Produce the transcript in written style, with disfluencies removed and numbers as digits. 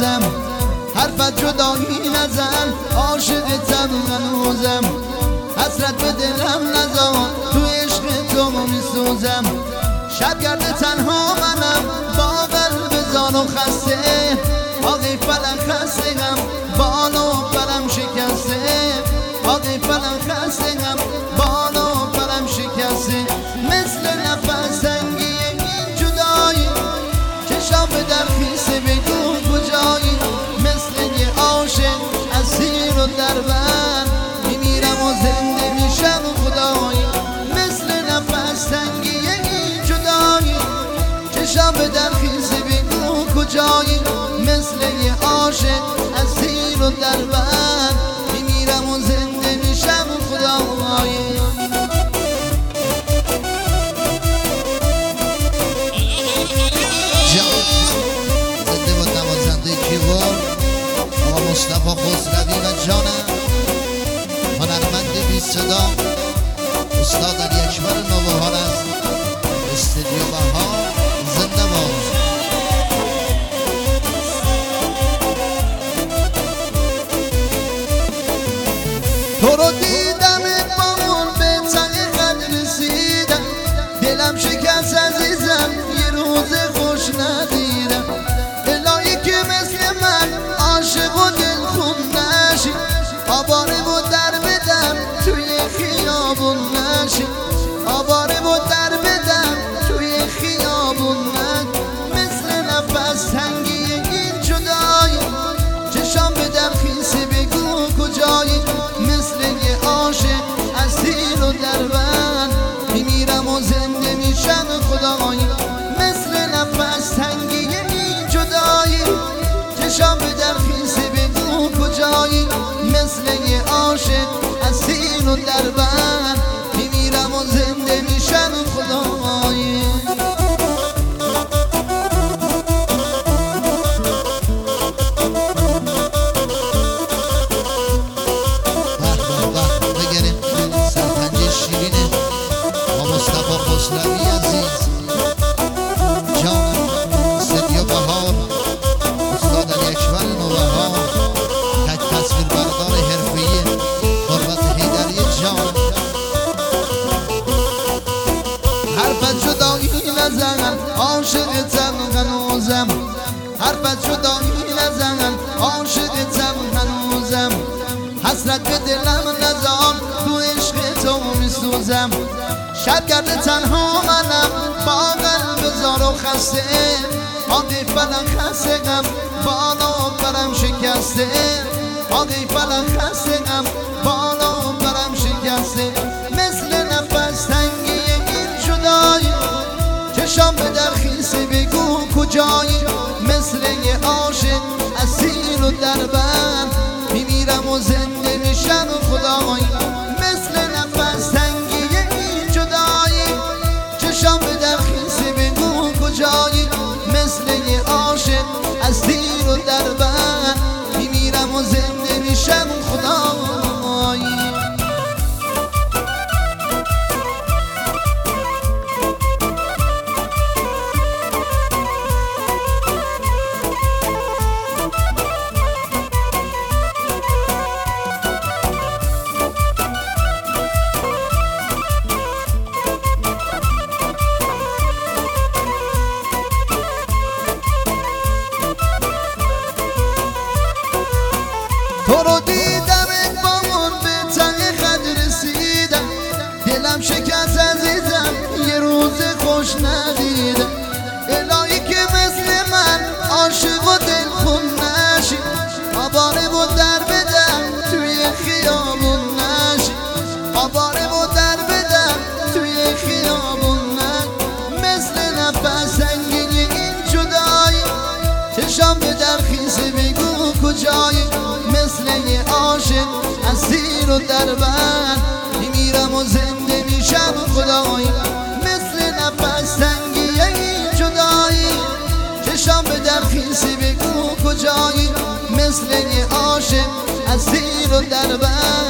هنوزم، حرفت جدایی نزن، عاشقتم هنوزم. حسرت به دلم نذار، تو عشق تو میسوزم. شبگرد تنها منم، با قلب زار و خسته. آقای فلک خسته‌ام، بال و پرم شکسته. آقای فلک خسته‌ام، بال و پرم شکسته. مثل نفس تنگی این جدایی، چشام به در خیسه بگو کجایی. مثل یه عاشق اسیر و دربند، میمیرم و زنده میشم خدایی. مثل نفس تنگی این جدایی، چشام به در خیسه بگو کجایی. مثل یه عاشق اسیر و دربند، میمیرم و زنده میشم خدایی. زنده با نوازنده کیبورد آقا مصطفی خسروی و جانم، هنرمند بی صدا استاد علی اکبر نوبهار است. استودیو بهار زنده باد. تو رو دیدم با اون به ته قد رسیدم، دلم شکست عزیزم، یه روز خوش ندیدم. الهی که مثل من عاشق و دلخون نشی، آواره و در بدم توی خیابون نشی. آواره و در بدم توی خیابون نشی. مثل نفس تنگی این جدایی، چشام به در خیسه بگو کجایی. مثل یه عاشق اسیر و دربند، میمیرم و زنده میشم خدایی. مثل نفس تنگی این جدایی، چشام به در خیسه بگو کجایی. مثل یه عاشق اسیر و دربند، میمیرم و زنده میشم خدایی. خسروی عزیز جانم، استودیو بهار استاد علی اکبر نوبهار، تک تصویر بردار حرفه‌ای قربت حیدری جان. حرفت جدایی نزن، عاشقتم هنوزم. حرفت جدایی نزن، عاشقتم هنوزم. حسرت به دلم نذار، تو عشق تو میسوزم. شبگرد تنها منم، با قلب زار و خسته. آقای فلک خسته‌ام، بال و پرم شکسته. آقای فلک خسته‌ام، بال و پرم شکسته. مثل نفس تنگی این جدایی، چشام به در خیسه بگو کجایی. مثل یه عاشق اسیر و دربند، میمیرم و زنده میشم خدایی. مثل نفس تنگی این جدایی، چشام به در خیسه بگو کجایی. مثل یه عاشق اسیر و دربند، میمیرم و زنده میشم خدایی. تو رو دیدم با اون به ته قد رسیدم، دلم شکست عزیزم، یه روز خوش ندیدم. الهی که مثل من عاشق و دلخون نشی، آواره و در بدم توی خیابون نشی. آواره و در بدم توی خیابون نشی. مثل نفس سنگین این جدایی، چشام به در خیسه بگو کجایی. مثل یه عاشق اسیر و دربند، میمیرم و زنده میشم خدایی. مثل نفس تنگی این جدایی، چشام به در خیسه بگو کجایی. مثل یه عاشق اسیر و دربند،